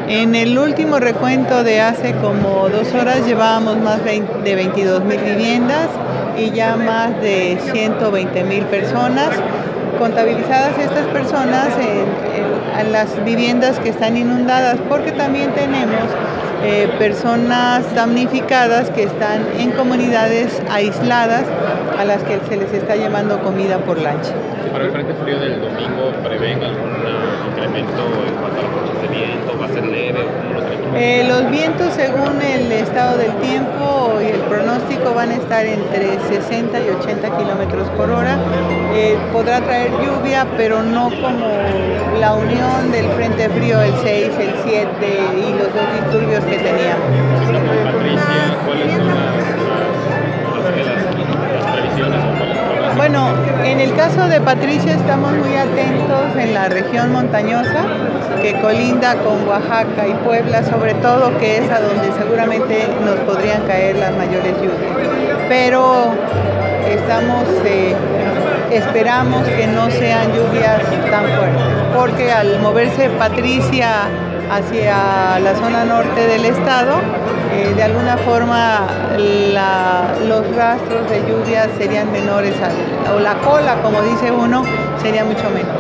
En el último recuento de hace como 2 horas llevábamos más de 22,000 viviendas y ya más de 120,000 personas. Contabilizadas estas personas en las viviendas que están inundadas, porque también tenemos personas damnificadas que están en comunidades aisladas a las que se les está llevando comida por lancha. Para el frente frío del domingo, ¿prevén algún incremento en cuanto a las rachas de viento? ¿Va a ser leve o cómo lo creen? Los vientos, según el estado del tiempo y el pronóstico, van a estar entre 60 y 80 kilómetros por hora. Podrá traer lluvia, pero no como la unión del frente frío, el 6, el 7 y los dos disturbios que teníamos. Patricia, ¿cuáles son las previsiones o cuáles son las... Bueno, en el caso de Patricia estamos muy atentos en la región montañosa que colinda con Oaxaca y Puebla, sobre todo, que es a donde seguramente nos podrían caer las mayores lluvias. Pero esperamos que no sean lluvias tan fuertes, porque al moverse Patricia hacia la zona norte del estado, de alguna forma los rastros de lluvias serían menores, o la cola, como dice uno, sería mucho menos.